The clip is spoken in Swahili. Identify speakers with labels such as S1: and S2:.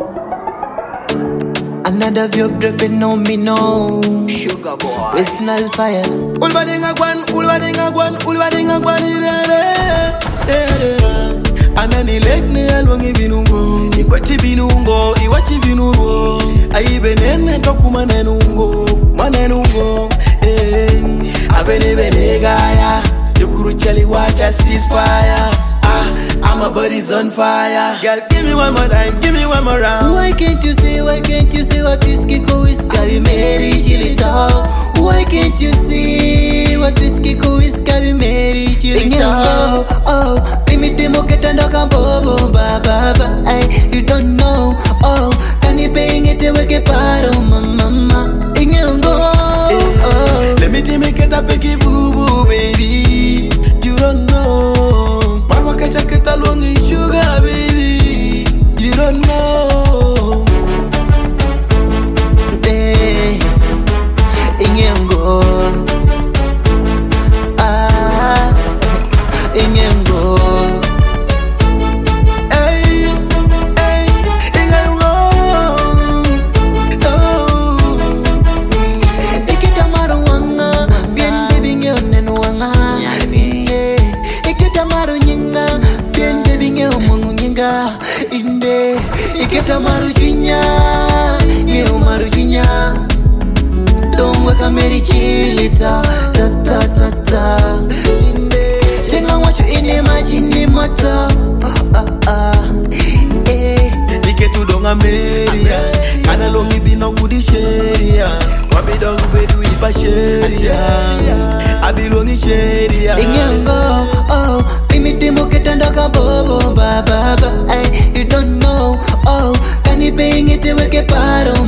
S1: Another job driven on me no
S2: Sugar boy.
S1: It's null fire.
S2: Ulwadinga gwan. Anani leg ne alwangi binungo. Iwachi binungo. Aibenene tokuma nenungo. Abene gaya. Yukuru chali watch a ceasefire. My body's on fire. Girl, give me one more time, give me one more round.
S1: Why can't you see what risky cool is? Carry Mary Chilita. Why can't you see what risky cool is? Carry Mary Chilita. Oh, limite mo ketanda kambobo baba. You don't know. Oh, can you paying it to work a paro mama?
S2: Let me get a picky boo boo baby. You don't know. Get along in sugar, baby. You don't know.
S1: Hey, Inyengo. Inyengo.
S2: Hey, Inyengo.
S1: Oh, Ikitamaru wanga, bien baby nyonen wanga. Ikitamaru nyinga. Inde iketa marujinya Nero marujinya Dongwa kameri chilita Ta Inde Chenga wachu ine majini mata
S2: Iketu donga meria Kana longi bino kudi sheria Wabidogu bedu ipa sheria Abilongi sheria
S1: Inyango, oh Limiti mo ketanda kabobo baba. You don't know, oh Can you paying it to work a paro